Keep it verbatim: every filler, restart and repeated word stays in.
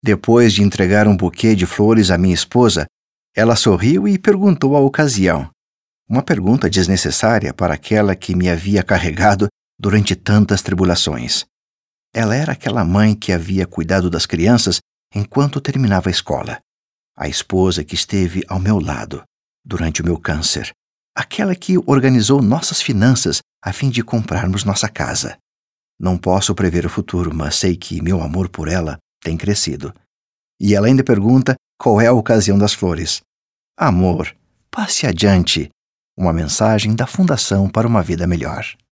Depois de entregar um buquê de flores à minha esposa, ela sorriu e perguntou a ocasião. Uma pergunta desnecessária para aquela que me havia carregado durante tantas tribulações. Ela era aquela mãe que havia cuidado das crianças enquanto terminava a escola. A esposa que esteve ao meu lado durante o meu câncer. Aquela que organizou nossas finanças a fim de comprarmos nossa casa. Não posso prever o futuro, mas sei que meu amor por ela tem crescido. E ela ainda pergunta qual é a ocasião das flores. Amor, passe adiante. Uma mensagem da Fundação para uma Vida Melhor.